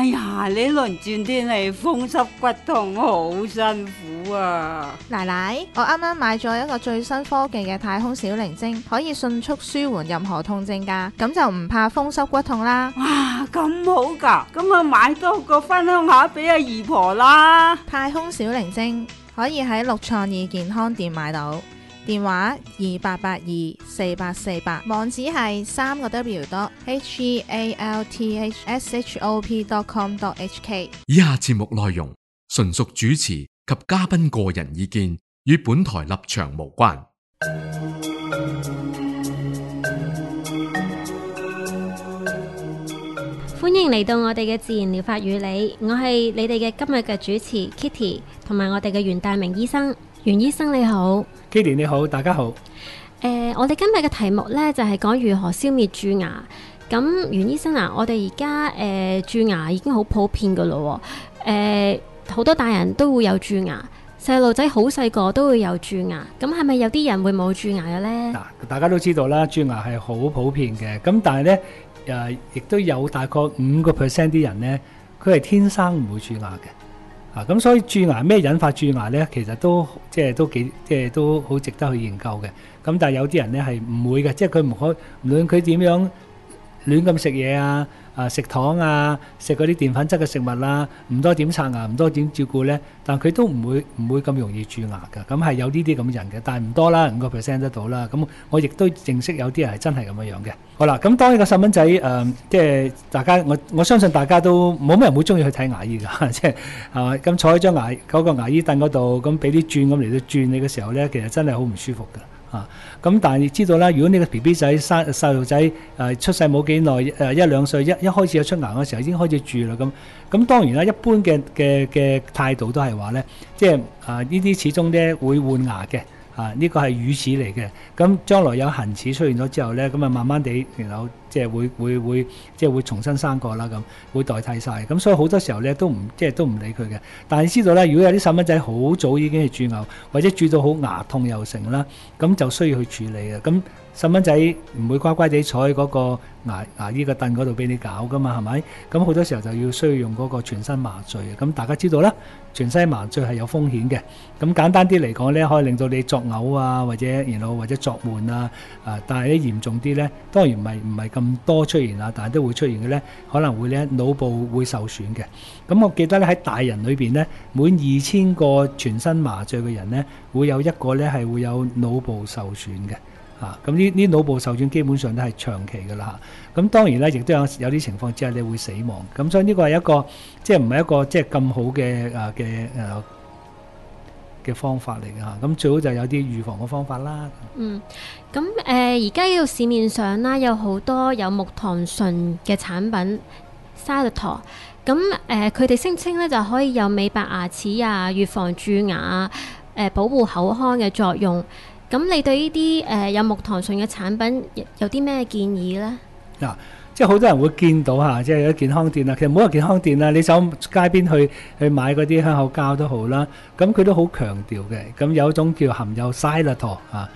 呀，呢輪轉天氣風濕骨痛好辛苦啊！ 奶奶，我啱啱買咗一個最新科技嘅太空小靈精，可以迅速舒緩任何痛症㗎，咁就唔怕風濕骨痛啦。 哇，咁好㗎，咁啊買多個分享下俾阿姨婆啦。 太空小靈精可以喺綠創意健康店買到，電話28824848，網址係www.healthshop.com.hk。 以下節目內容純屬主持及嘉賓個人意見，與本台立場無關。 歡迎嚟到我哋嘅自然療法與你，我係你哋嘅今日嘅主持 Kitty， 同埋我哋嘅袁大明醫生。袁醫生你好。 Kitty 你好，大家好。 我哋今日嘅題目呢，就係講如何消滅蛀牙。咁袁醫生啊，我哋而家蛀牙已經好普遍噶咯，好多大人都會有蛀牙，細路仔好細個都會有蛀牙。咁係咪有啲人會冇蛀牙嘅呢？ 嗱，大家都知道啦，蛀牙係好普遍嘅。咁但係呢，亦都有大概5% 啲人呢，佢係天生唔會蛀牙嘅。咁所以蛀牙咩引發蛀牙呢？其實都好值得去研究嘅。咁但係有啲人呢係唔會嘅，即係佢唔可，無論佢點樣亂咁食嘢啊，食糖啊，食嗰啲澱粉質嘅食物啦，唔多點刷牙，唔多點照顧呢，但佢都唔會咁容易蛀牙嘅。咁係有呢啲咁嘅人嘅，但係唔多啦，5% 得到啦。咁我亦都認識有啲人係真係咁樣嘅。好啦，咁當呢個細蚊仔即係大家，我相信大家都冇乜人會中意去睇牙醫㗎，即係咁坐喺張嗰個牙醫凳嗰度，咁俾啲轉咁嚟到轉你嘅時候呢，其實真係好唔舒服㗎。咁但係你知道啦，如果呢個 BB 仔細路仔出世冇幾耐，1-2歲一開始有出牙嘅時候已經開始蛀啦。咁當然啦，一般嘅態度都係話呢，即係呢啲始終呢會換牙嘅。呢個係乳齒嚟嘅，咁將來有恆齒出現咗之後呢，咁啊慢慢地，然後即係會重新生過啦，咁會代替晒。咁所以好多時候呢都唔理佢嘅。但係你知道呢，如果有啲細蚊仔好早已經係蛀牙，或者蛀到好牙痛又成啦，咁就需要去處理嘅。咁細蚊仔唔會乖乖地坐喺嗰個牙醫個凳嗰度俾你搞噶嘛，係咪？咁好多時候就需要用嗰個全身麻醉。咁大家知道啦，全身麻醉係有風險嘅。咁簡單啲嚟講呢，可以令到你作嘔啊，或者作悶啊。但係咧嚴重啲呢，當然唔係咁多出現啦，但係都會出現嘅呢，可能會呢腦部會受損嘅。咁我記得咧喺大人裏邊呢，每2000個全身麻醉嘅人呢，會有一個呢係會有腦部受損嘅。咁呢腦部受損基本上都係長期㗎啦。咁當然咧，亦都有啲情況之下你會死亡。咁所以呢個係一個即係唔係一個即係咁好嘅方法嚟㗎嚇。咁最好就有啲預防嘅方法啦。 咁而家呢個市面上啦，有好多有木糖醇嘅產品 Xylitol。咁佢哋聲稱咧就可以有美白牙齒啊、預防蛀牙、保護口腔嘅作用。咁你對呢啲有木糖醇嘅產品有啲咩建議呢？ 即係好多人會見到嚇，即係有健康店啊。其實唔好話健康店啦，你走街邊去買嗰啲香口膠都好啦。咁佢都好強調嘅。咁有一種叫含有 Xylitol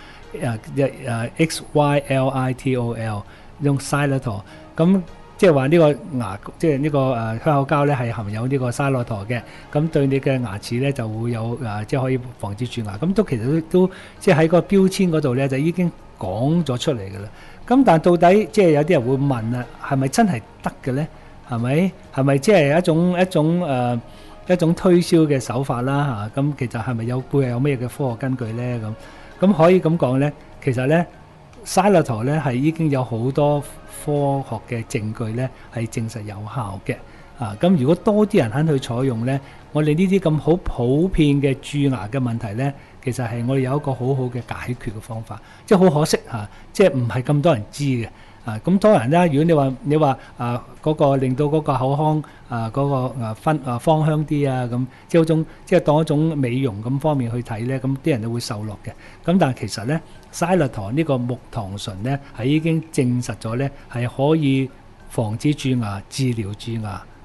XYLITOL 用 Xylitol。咁即係話呢個即係呢個香口膠咧係含有呢個 Xylitol嘅，咁對你嘅牙齒咧就會有即係可以防止蛀牙。咁其實都即係喺個標籤嗰度咧就已經講咗出嚟㗎啦。咁但係到底即係有啲人會問啊，係咪真係得嘅咧？係咪即係一種推銷嘅手法啦嚇？咁其實係咪背後有咩嘅科學根據咧？咁可以咁講咧，其實咧 Xylitol 咧係已經有好多科學嘅證據咧係證實有效嘅。咁如果多啲人肯去採用咧，我哋呢啲咁好普遍嘅蛀牙嘅問題咧，其實係我哋有一個好好嘅解決嘅方法。即係好可惜即係唔係咁多人知嘅。咁當然啦，如果你話嗰個令到嗰個口腔嗰個芳香啲啊，咁即係當一種美容咁方面去睇咧，咁啲人就會受落嘅。咁但係其實咧 Xylitol 呢個木糖醇咧係已經證實咗咧係可以防止蛀牙、治療蛀牙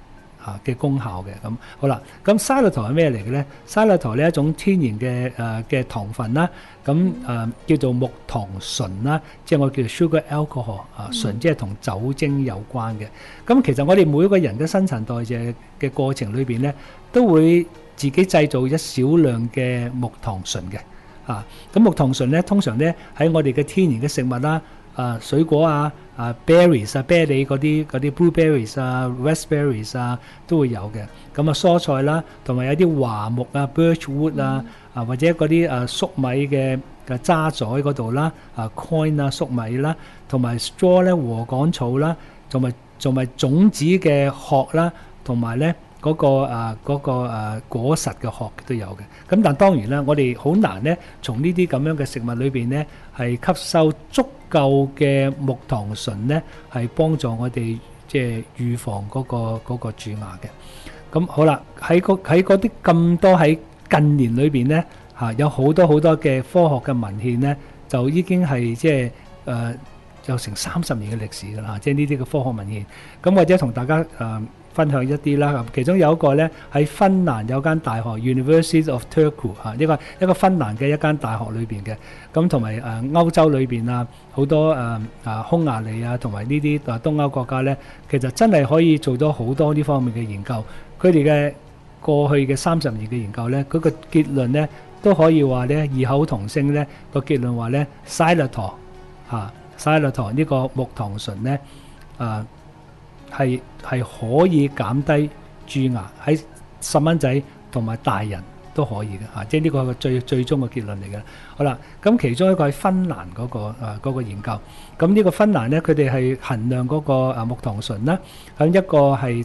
嘅功效嘅。咁好啦，咁沙律糖係咩嚟嘅咧？沙律糖呢一種天然嘅糖分啦，咁叫做木糖醇啦，即係我叫做 sugar alcohol 醇，即係同酒精有關嘅。咁其實我哋每一個人嘅新陳代謝嘅過程裏邊咧，都會自己製造一少量嘅木糖醇嘅。咁木糖醇咧，通常咧喺我哋嘅天然嘅食物啦、水果berries 啤梨嗰啲 blueberries raspberries 都會有嘅。咁蔬菜啦，同埋有啲樺木birchwood 或者嗰啲粟米嘅渣滓嗰度啦，coin 粟米啦，同埋 straw 咧禾稈草啦，同埋種子嘅殼啦，同埋咧嗰個果實嘅殼都有嘅。咁但當然啦，我哋好難咧從呢啲咁樣嘅食物裏邊咧係吸收足夠嘅木糖醇咧，係幫助我哋即係預防嗰個蛀牙嘅。咁好啦，喺嗰啲咁多喺近年裏邊咧有好多嘅科學嘅文獻咧，就已經係即係有成30年嘅歷史㗎啦，即係呢啲嘅科學文獻。咁或者同大家分享一啲啦，其中有一個咧喺芬蘭有間大學 University of Turku 一個芬蘭嘅一間大學裏邊嘅，咁同埋歐洲裏邊好多匈牙利同埋呢啲東歐國家咧，其實真係可以做到好多呢方面嘅研究。佢哋嘅過去嘅30年嘅研究咧，嗰個結論咧都可以話咧異口同聲咧，個結論話咧 xylitol 呢個木糖醇咧係可以減低蛀牙，喺細蚊仔同埋大人都可以嘅，即係呢個係個最終嘅結論嚟嘅。好啦，咁其中一個係芬蘭嗰個研究，咁呢個芬蘭咧，佢哋係衡量嗰個木糖醇啦，喺一個係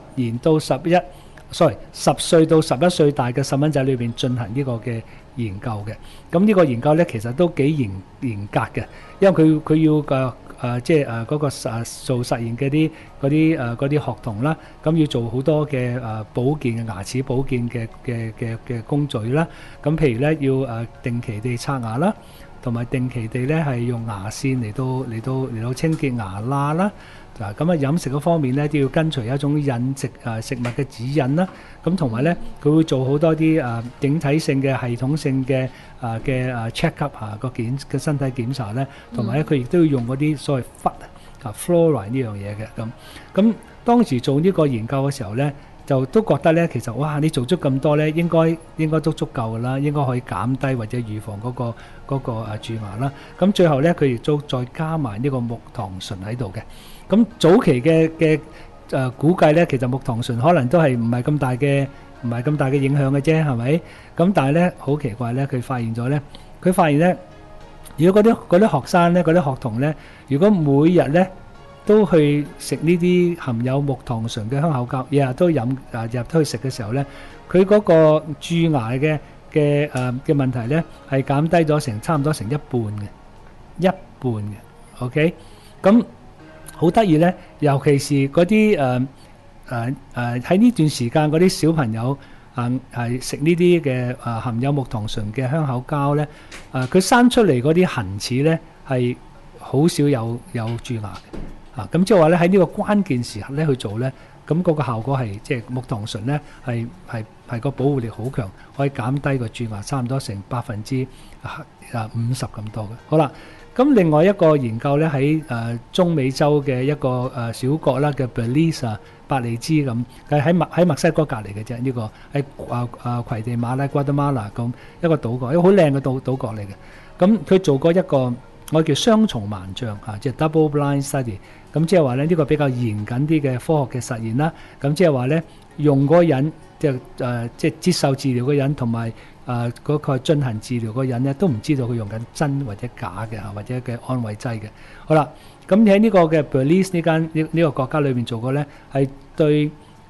10歲到11歲大嘅細蚊仔裏邊進行呢個嘅研究嘅。咁呢個研究咧其實都幾嚴格嘅，因為佢要即係嗰個做實驗嘅嗰啲學童啦，咁要做好多嘅保健嘅牙齒保健嘅工序啦。咁譬如咧要定期地刷牙啦，同埋定期地咧係用牙線嚟到清潔牙罅啦。咁飲食嗰方面咧都要跟隨一種食物嘅指引啦。咁同埋咧佢會做好多啲整體性嘅系統性嘅check up 個身體檢查咧，同埋咧佢亦都要用嗰啲所謂fluoride 呢樣嘢嘅。咁當時做呢個研究嘅時候咧，就都覺得咧其實哇，你做足咁多咧，應該都足夠㗎啦，應該可以減低或者預防嗰個蛀牙啦。咁最後咧佢亦都再加埋呢個木糖醇喺度嘅。咁早期嘅估計咧，其實木糖醇可能都係唔係咁大嘅影響嘅啫，係咪？咁但係咧好奇怪咧，佢發現咧，如果嗰啲學生咧、嗰啲學童咧，如果每日咧都去食呢啲含有木糖醇嘅香口膠，日日都飲日日都去食嘅時候咧，佢嗰個蛀牙嘅問題咧係減低咗差唔多成一半嘅。OK， 咁好得意咧，尤其是嗰啲喺呢段時間嗰啲小朋友係食呢啲嘅含有木糖醇嘅香口膠咧，佢生出嚟嗰啲恆齒咧係好少有蛀牙嘅。咁即係話咧喺呢個關鍵時刻咧去做咧，咁嗰個效果係即係木糖醇咧係個保護力好強，可以減低個蛀牙差唔多成50%咁多嘅。好啦。咁另外一個研究咧喺中美洲嘅一個小國啦嘅 Belize 伯利茲咁，喺墨西哥隔離嘅啫，呢個喺魁地馬拉、瓜德馬拉咁一個島國，一個好靚嘅島國嚟嘅。咁佢做過一個我叫雙重盲障即係 double blind study。咁即係話咧呢個比較嚴謹啲嘅科學嘅實驗啦。咁即係話咧用嗰個人即係接受治療嘅人同埋嗰個進行治療嗰人咧都唔知道佢用緊真或者假嘅或者嘅安慰劑嘅。好啦，咁喺呢個嘅 Belize 呢個國家裏面做過咧，係對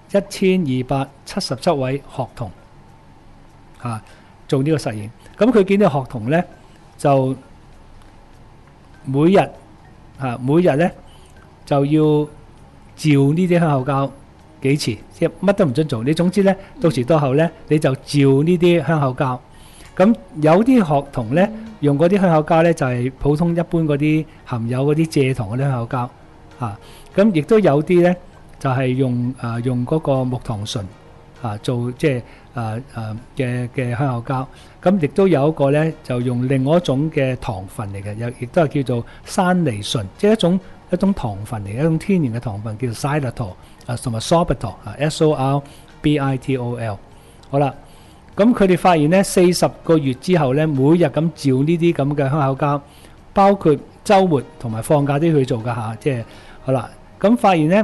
1277位學童做呢個實驗。咁佢見到學童咧就每日咧就要照呢啲香口膠幾次，即係乜都唔准做。你總之咧，到時到後咧，你就照呢啲香口膠。咁有啲學童咧，用嗰啲香口膠咧，就係普通一般嗰啲含有嗰啲蔗糖嗰啲香口膠。咁亦都有啲咧， 就係用嗰個木糖醇做即係嘅香口膠。咁亦都有一個咧就用另外一種嘅糖分嚟嘅，亦都係叫做山梨醇，即係一種糖分嚟嘅，一種天然嘅糖分叫做 xylitol 同埋 sorbitol sorbitol。好啦，咁佢哋發現咧40個月之後咧，每日咁照呢啲咁嘅香口膠，包括週末同埋放假都去做㗎嚇，即係好啦。咁發現咧，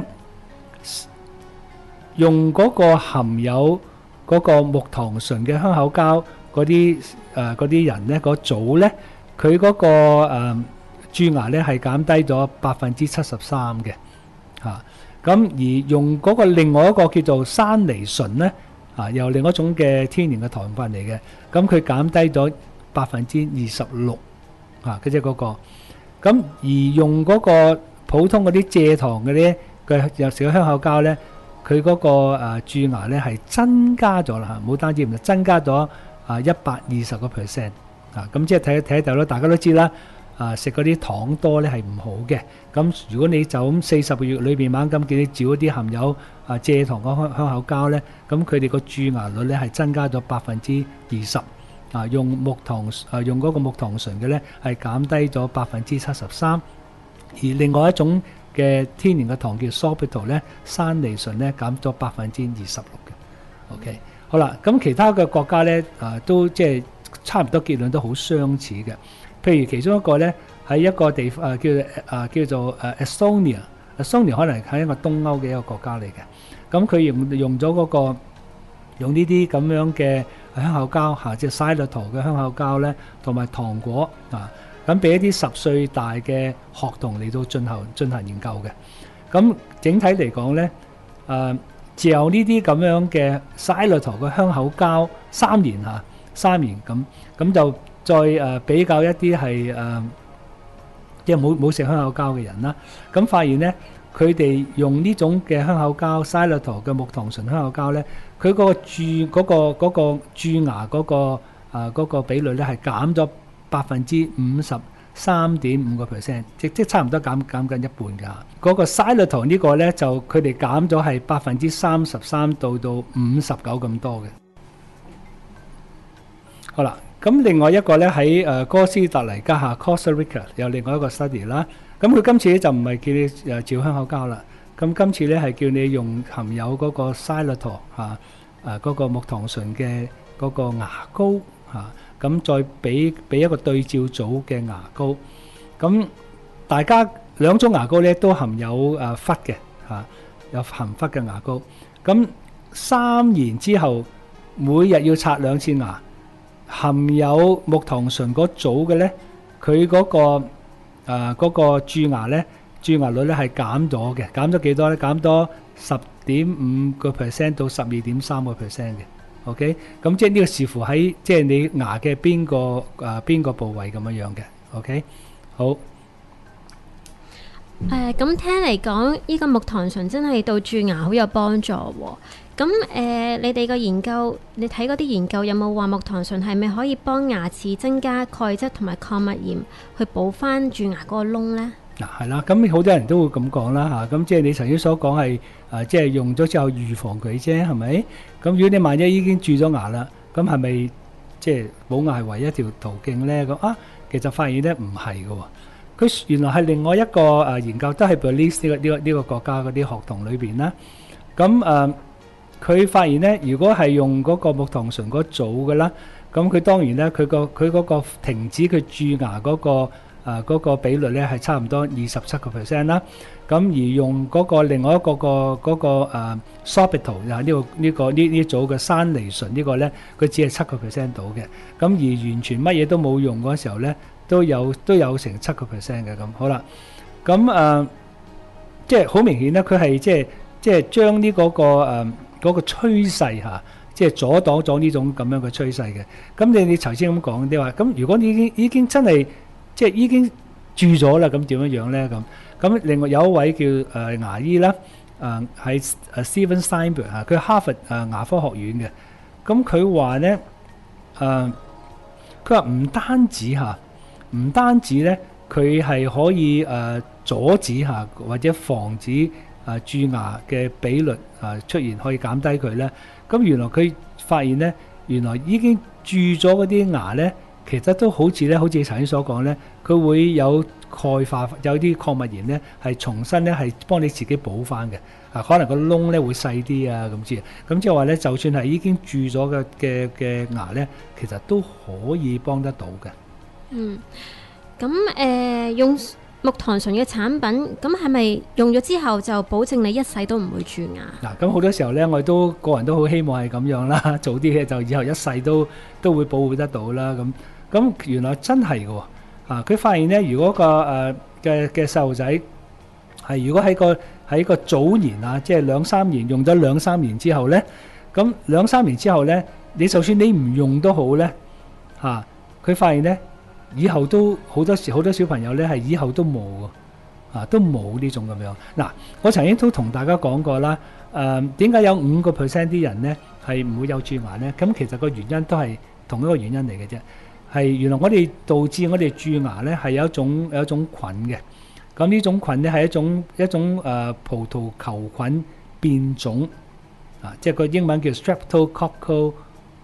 用嗰個含有嗰個木糖醇嘅香口膠嗰啲人咧，嗰組咧，佢嗰個蛀牙咧係減低咗73%嘅嚇。咁而用嗰個另外一個叫做山梨醇咧，又另一種嘅天然嘅糖分嚟嘅，咁佢減低咗26%嚇，即係嗰個。咁而用嗰個普通嗰啲蔗糖嗰啲嘅有時嘅香口膠咧，佢嗰個蛀牙咧係增加咗啦嚇，冇單止唔係增加咗120%啊！咁即係睇到啦，大家都知啦。食嗰啲糖多咧係唔好嘅。咁如果你就咁40個月裏邊猛咁叫你照一啲含有蔗糖嘅香口膠咧，咁佢哋個蛀牙率咧係增加咗20%。用嗰個木糖醇嘅咧係減低咗73%。而另外一種嘅天然嘅糖叫 sorbitol 咧，山梨醇咧減咗26%嘅。OK， 好啦，咁其他嘅國家咧都即係差唔多結論都好相似嘅。譬如其中一個咧喺一個地方叫做Estonia 可能係一個東歐嘅一個國家嚟嘅。咁佢用咗嗰個用呢啲咁樣嘅香口膠即係 xylitol 嘅香口膠咧，同埋糖果咁俾一啲10歲大嘅學童嚟到進行研究嘅。咁整體嚟講咧，嚼呢啲咁樣嘅 xylitol 嘅香口膠3年咁就再比較一啲係即係冇食香口膠嘅人啦。咁發現咧，佢哋用呢種嘅香口膠 xylitol 嘅木糖醇香口膠咧，佢嗰個蛀牙嗰個比率咧係減咗53.5%，即差唔多減緊一半㗎。嗰個 xylitol 呢個咧就佢哋減咗係33%到59%咁多嘅。好啦。咁另外一個咧喺哥斯達黎加Costa Rica 有另外一個 study 啦。咁佢今次咧就唔係叫你照香口膠啦。咁今次咧係叫你用含有嗰個 xylitol 嗰個木糖醇嘅嗰個牙膏咁再俾一個對照組嘅牙膏。咁大家兩種牙膏咧都含有氟嘅有含氟嘅牙膏。咁3年之後每日要刷2次牙。含有木糖醇嗰組嘅咧，佢嗰個蛀牙率咧係減咗嘅，減咗幾多咧？減咗10.5% 到12.3% 嘅。OK， 咁即係呢個視乎喺即係你牙嘅邊個部位咁樣嘅。OK， 好。 咁聽嚟講，呢個木糖醇真係對蛀牙好有幫助喎。咁你哋個研究，你睇嗰啲研究有冇話木糖醇係咪可以幫牙齒增加鈣質同埋礦物鹽，去補翻蛀牙嗰個窿呢？ 係啦，咁好多人都會咁講啦嚇。咁即係你頭先所講係即係用咗之後預防佢啫，係咪？咁如果你萬一已經蛀咗牙啦，咁係咪即係補牙係唯一一條途徑呢？咁其實發現咧唔係嘅喎。佢原來係另外一個研究，都係 Belize 呢個國家嗰啲學童裏邊啦。咁佢發現咧，如果係用嗰個木糖醇嗰組嘅啦，咁佢當然咧，佢嗰個停止佢蛀牙嗰個比率咧係差唔多27%啦。咁而用嗰個另外一個嗰個sorbitol 呢組嘅山梨醇呢個咧，佢只係7% 到嘅。咁而完全乜嘢都冇用嗰時候咧，都有成7% 嘅咁。好啦，咁即係好明顯咧，佢係即係將呢嗰個趨勢即係阻擋咗呢種咁樣嘅趨勢嘅。咁你頭先咁講，你話咁如果你已經真係即係已經蛀咗啦，咁點樣咧？咁另外有一位叫牙醫啦，係Steven Steinberg 佢係哈佛牙科學院嘅。咁佢話咧，佢話唔單止咧，佢係可以阻止或者防止蛀牙嘅比率出現，可以減低佢呢？咁原來佢發現呢，原來已經蛀咗嗰啲牙呢，其實都好似頭先所講呢，佢會有鈣化，有啲礦物鹽呢係重新呢係幫你自己補翻嘅。可能個窿呢會細啲啊咁之，咁即係話呢，就算係已經蛀咗嘅牙呢，其實都可以幫得到嘅。 咁用木糖醇嘅產品，咁係咪用咗之後就保證你一世都唔會蛀牙？ 嗱，咁好多時候呢，我哋個人都好希望係咁樣啦，做啲嘢就以後一世都會保護得到啦。咁原來真係嘅喎，佢發現呢，如果個嘅細路仔係如果喺個早年即係2-3年用咗2-3年之後呢，咁2-3年之後呢，你就算你唔用都好呢，佢發現呢，以後都好多小朋友呢係以後都冇都冇呢種咁樣。嗱，我曾經都同大家講過啦，點解有5% 啲人呢係唔會有蛀牙呢？咁其實個原因都係同一個原因嚟嘅啫，係原來導致我哋蛀牙呢係有一種菌嘅。咁呢種菌呢係一種葡萄球菌變種，即係個英文叫 Streptococcus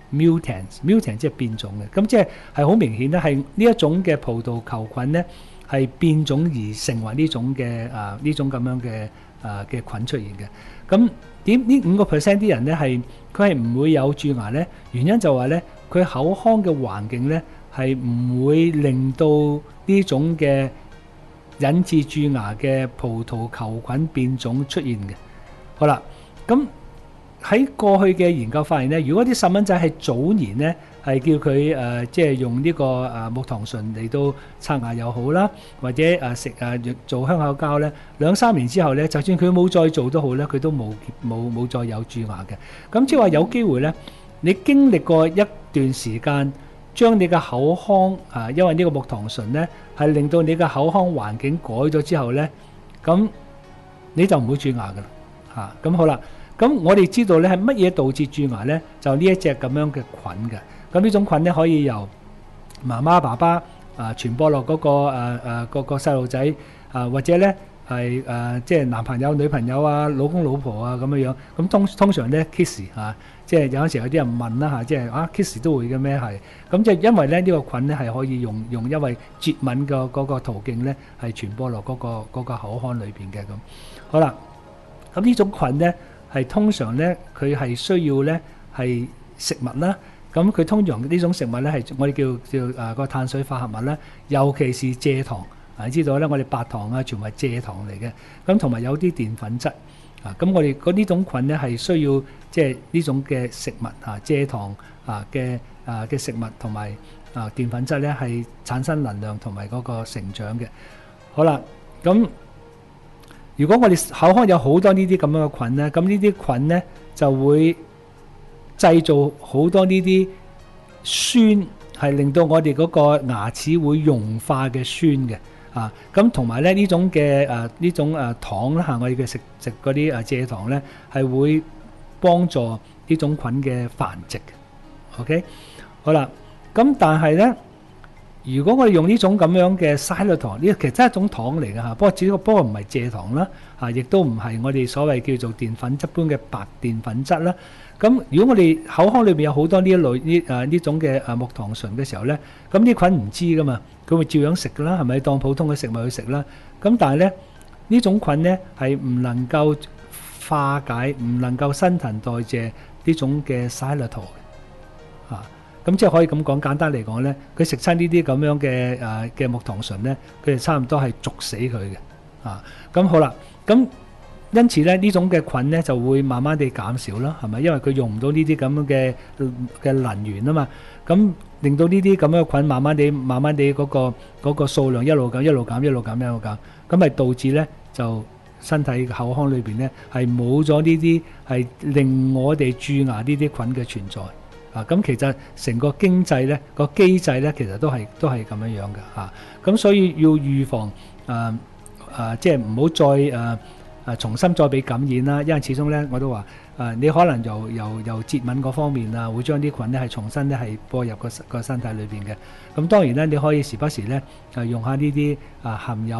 mutans 即係變種嘅。咁即係好明顯咧，係呢一種嘅葡萄球菌呢係變種而成為呢種咁樣嘅菌出現嘅。咁點呢5% 啲人呢佢係唔會有蛀牙呢？原因就話呢，佢口腔嘅環境呢係唔會令到呢種嘅引致蛀牙嘅葡萄球菌變種出現嘅。好啦，咁喺過去嘅研究發現呢，如果啲細蚊仔係早年呢，係叫佢即係用呢個木糖醇嚟到刷牙又好啦，或者做香口膠呢，2-3年之後呢，就算佢冇再做都好呢，佢都冇再有蛀牙嘅。咁即係話有機會呢，你經歷過一段時間，將你嘅口腔因為呢個木糖醇呢係令到你嘅口腔環境改咗之後呢，咁你就唔會蛀牙噶啦。咁好啦，咁我哋知道呢係乜嘢導致蛀牙呢？就呢一隻咁樣嘅菌嘅。咁呢種菌呢可以由媽媽爸爸傳播落嗰個細路仔或者呢係即係男朋友女朋友老公老婆咁樣樣。咁通常呢 kiss 即係有陣時有啲人問啦即係kiss 都會嘅咩？係咁即係因為咧呢個菌咧係可以用因為接吻嘅嗰個途徑咧係傳播落嗰個口腔裏邊嘅。咁好啦，咁呢種菌咧係通常咧佢係需要咧係食物啦。咁佢通常呢種食物咧係我哋叫個碳水化合物啦，尤其是蔗糖。你知道咧，我哋白糖全部係蔗糖嚟嘅。咁同埋有啲澱粉質。咁我哋呢種菌咧係需要即係呢種嘅食物蔗糖嘅食物同埋澱粉質咧係產生能量同埋嗰個成長嘅。好啦，咁如果我哋口腔有好多呢啲咁樣嘅菌咧，咁呢啲菌咧就會製造好多呢啲酸，係令到我哋嗰個牙齒會溶化嘅酸嘅。咁同埋咧呢種嘅糖啦我哋嘅食嗰啲蔗糖咧係會幫助呢種菌嘅繁殖嘅。OK， 好啦，咁但係咧，如果我哋用呢種咁樣嘅 xylitol， 呢其實真係一種糖嚟嘅不過唔係蔗糖啦，亦都唔係我哋所謂叫做澱粉質般嘅白澱粉質啦。咁如果我哋口腔裏邊有好多呢一類呢種嘅木糖醇嘅時候咧，咁啲菌唔知噶嘛，佢會照樣食噶啦，係咪當普通嘅食物去食啦？咁但係咧呢種菌咧係唔能夠化解，唔能夠新陳代謝呢種嘅 xylitol 咁即係可以咁講，簡單嚟講咧，佢食親呢啲咁樣嘅木糖醇咧，佢哋差唔多係逐死佢嘅。咁好啦，咁因此咧呢種嘅菌咧就會慢慢地減少啦，係咪？因為佢用唔到呢啲咁樣嘅能源啊嘛，咁令到呢啲咁樣嘅菌慢慢地嗰個數量一路減，咁咪導致咧就身體口腔裏邊咧係冇咗呢啲係令我哋蛀牙呢啲菌嘅存在。咁其實成個經濟咧個機制咧其實都係咁樣樣嘅。咁所以要預防即係唔好再重新再俾感染啦，因為始終咧我都話你可能由接吻嗰方面會將啲菌咧係重新咧係播入個身體裏邊嘅。咁當然咧你可以時不時咧用下呢啲含有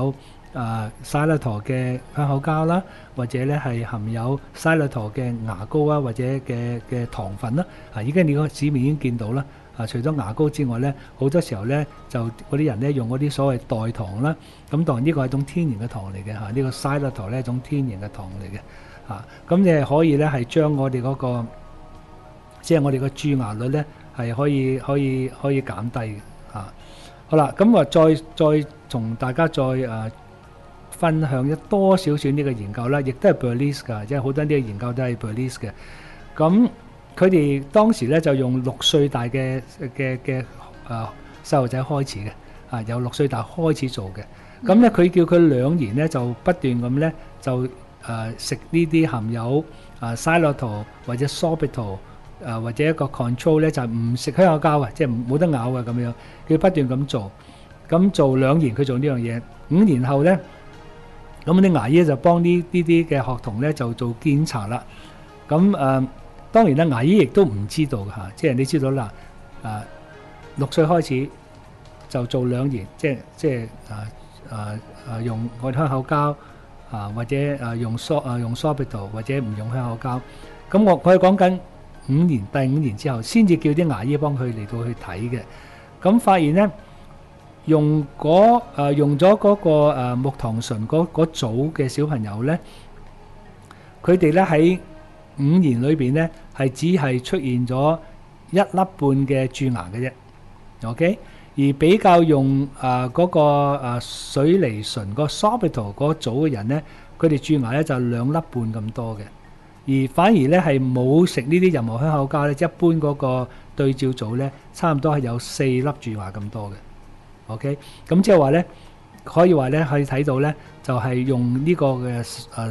沙律陀嘅香口膠啦，或者咧係含有沙律陀嘅牙膏啊，或者嘅糖分啦。依家你個市面已經見到啦。除咗牙膏之外咧，好多時候咧就嗰啲人咧用嗰啲所謂代糖啦。咁當然呢個係一種天然嘅糖嚟嘅嚇，呢個沙律陀咧係一種天然嘅糖嚟嘅嚇。咁你係可以咧係將我哋嗰個即係我哋個蛀牙率咧係可以減低嘅嚇。好啦，咁我再同大家再分享多少少呢個研究啦，亦都係 Berlitz 㗎，即係好多呢個研究都係 Berlitz 嘅。咁佢哋當時咧就用6歲大嘅細路仔開始嘅，由6歲大開始做嘅。咁咧佢叫佢2年咧就不斷咁咧就食呢啲含有xylitol 或者 sorbitol 或者一個 control 咧就唔食香口膠啊，即係冇得咬啊咁樣。佢不斷咁做，咁做2年佢做呢樣嘢。5年後咧，咁啲牙醫就幫呢啲嘅學童咧就做檢查啦。咁當然啦，牙醫亦都唔知道嚇，即係你知道啦。6歲開始就做2年，即係用我香口膠或者用 sorbitol 或者唔用香口膠。咁佢係講緊第5年之後先至叫啲牙醫幫佢嚟到去睇嘅。咁發現咧，用咗嗰個木糖醇嗰組嘅小朋友咧，佢哋咧喺5年裏邊咧係只係出現咗1粒半嘅蛀牙嘅啫。OK， 而比較用嗰個水梨醇個 sorbitol 嗰組嘅人咧，佢哋蛀牙咧就2粒半咁多嘅。而反而咧係冇食呢啲任何香口膠咧，一般嗰個對照組咧，差唔多係有4粒蛀牙咁多嘅。OK， 咁即係話咧，可以話咧可以睇到咧，就係用呢個嘅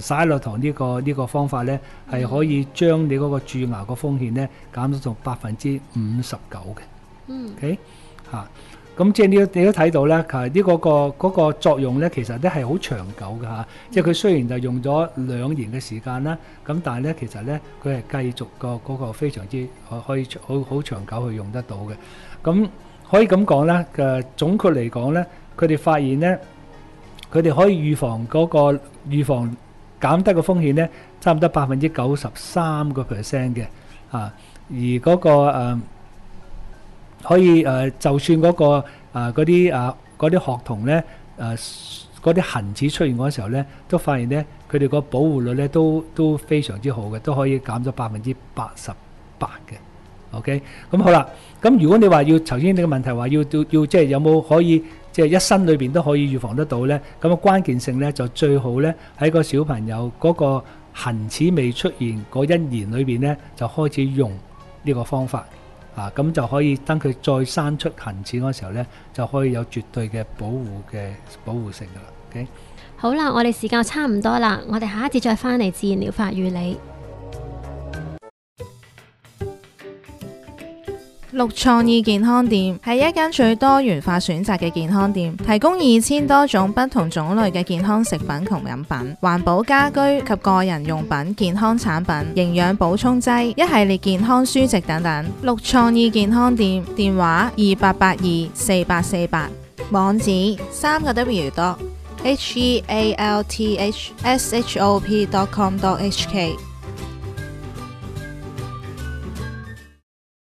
xylitol呢個方法咧，係可以將你嗰個蛀牙個風險咧減到到59%嘅。OK 咁即係你都睇到咧，呢嗰個作用咧，其實咧係好長久嘅嚇。即係佢雖然就用咗2年嘅時間啦，咁但係咧其實咧佢係繼續嗰個非常之可以好長久去用得到嘅。咁可以咁講咧，總括嚟講咧，佢哋發現咧，佢哋可以預防減低個風險咧，差唔多93%嘅而嗰個可以就算嗰個嗰啲學童咧嗰啲痕齒出現嗰時候咧，都發現咧佢哋個保護率咧都非常之好嘅，都可以減咗88%嘅。OK， 咁好啦，咁如果你話要頭先你嘅問題話要即係有冇可以即係一生裏邊都可以預防得到咧？咁啊關鍵性咧就最好咧喺個小朋友嗰個痕齒未出現嗰1年裏邊咧就開始用呢個方法。咁就可以等佢再生出痕齒嗰時候咧，就可以有絕對嘅保護性噶啦。OK， 好啦，我哋時間差唔多啦，我哋下一節再翻嚟自然療法與你。 綠創意健康店係一間最多元化選擇嘅健康店，提供2000多種不同種類嘅健康食品同飲品、環保家居及個人用品、健康產品、營養補充劑、一系列健康書籍等等。綠創意健康店電話28824848，網址3W.healthshop.com.hk。